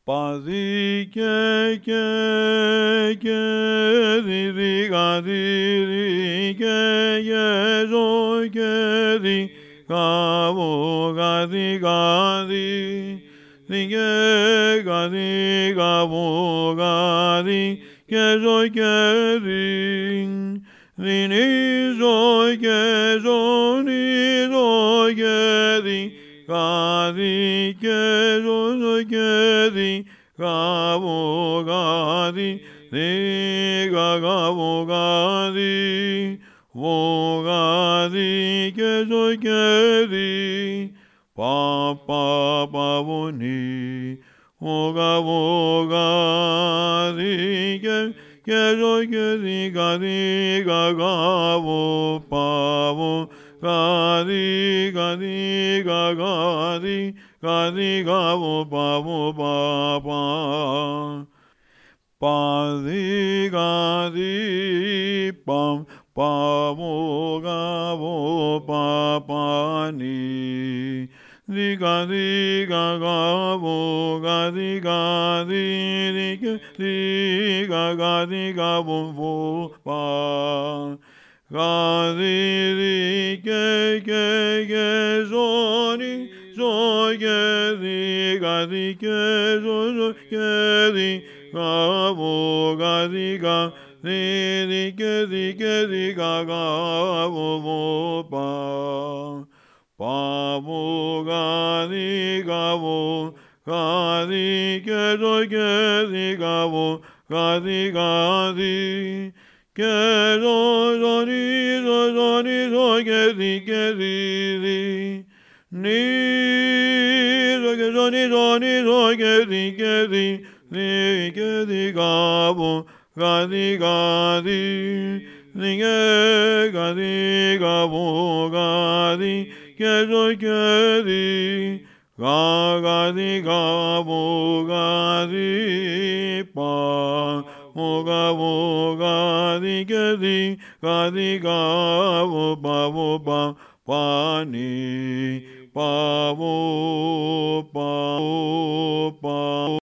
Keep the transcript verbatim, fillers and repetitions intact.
pa di ke ke ke di di ga di di ke ye zo ke di ga wo ga di ga di di ke ga di ga wo ga di ke zo ke di di ni zo ke zo ni zo ke di ga di ke zo zo ke di ga wo ga di di ga ga wo ga di wo ga di ke zo ke di pa pa pa wo ni wo ga wo ga di ke ke zo ke di ga di ga ga wo pa wo ga di ga di ga ga di ga di ga wo pa wo pa pa pa di ga di pam pa wo ga wo pa pa ni di ga di ga ga wo ga di ga di di ke di ga ga di ga wo wo pa ga di di ke ke ke zo ni zo ke di ga di ke zo zo ke di ga wo ga di ga di di ke di ke di ga ga wo wo pa pa wo ga di ga wo ga di ke zo ke di ga wo ga di ga di ke zo zo ni zo zo ni zo ke di ke di di ni zo ke zo ni zo ni zo ke di ke di di ke di ga wo ga di ga di di ke ga di ga wo ga di ke zo ke di ga ga di ga wo ga di pa wo ga wo ga di ke di ga di ga wo pa wo pa pa ni pa wo pa wo pa